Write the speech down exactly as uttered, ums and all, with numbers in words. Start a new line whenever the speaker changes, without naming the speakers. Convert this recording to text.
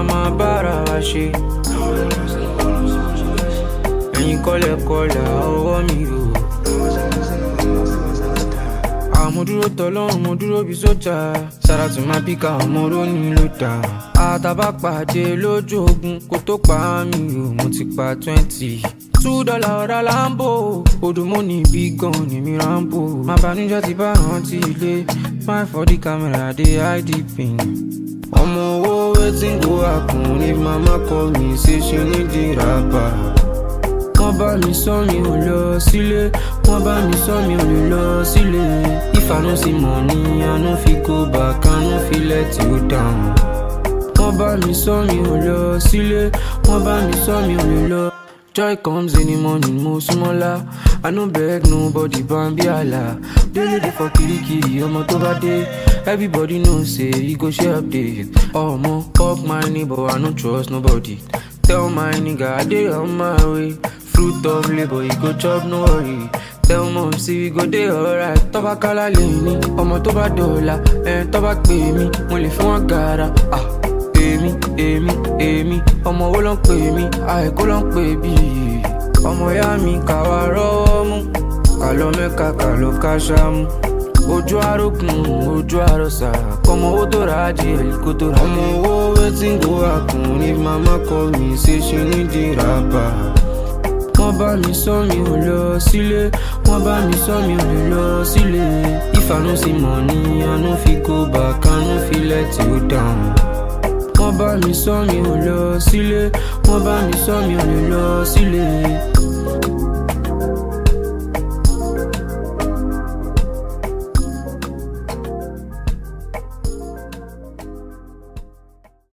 máa bára wa ṣe. Ẹ̀yin kọ́lẹ̀kọ́lẹ̀ ọwọ́ mi o. Mo dúró tọ́lọ́run, mo dúró bí sójà. Sára tún máa bí ká ọmọ rónì ló dà. Àtàbà pàdé lójú ogun kó tó pa mí o, mo ti pa twenty. Two dollar ọ̀rá Lambo, Odùmọ́ ní bí gan ni mi Rambo. Má banújẹ́ ti bá rántí ilé, fine for the camera dey hide the pin. Ọmọ owó wetin go happen if mama call me say she need the rapper. Wọ́n bá mi sọ mi ò lọ sílé, wọ́n bá mi sọ mi ò lè lọ sílé. If I no see money, I no fit go back, I no fit let you down. Wọ́n bá mi sọ mi ò lọ sílé, wọ́n bá mi sọ mi ò lè lọ. Joy comes in the morning, mo súnmọ́lá. I no beg nobody, Bambi Allah. Délé dé for kirikiri, ọmọ tó bá dé. Everybody know say he go share update. Ọmọ fuck my neighbor, I no trust nobody. Tell my nigga I dey on my way. Fruit of labor, he go chop, no worry. Tell mom see we go dey alright. Tọ́ba kálá lè ní, ọmọ tó bá dọ̀la. Ẹ̀ tọ́ba pè mí, mo lè fún wọn gàrà. Ah, èmi, èmi, èmi. Ọmọ wo ló ń pè mí? Àìkú ló ń pè bí. Ọmọ ìyá mi kà wá rọ́wọ́ mú. Kàlọ́ mẹ́ka kàlọ́ káṣámú. Ojú arókùn, ojú àrọ̀sà. Kọ́mọ owó tó ra adìẹ kó tó ra. Ọmọ owó wetin go happen if mama call me say she need the rapper. Wọ́n bá mi sọ mi ò lọ sílé, wọ́n bá mi sọ mi ò lè lọ sílé. If I no see money, I no fit go back, I no fit let you down. Wọ́n bá mi sọ mi ò lọ sílé, wọ́n bá mi sọ mi ò lè lọ sílé.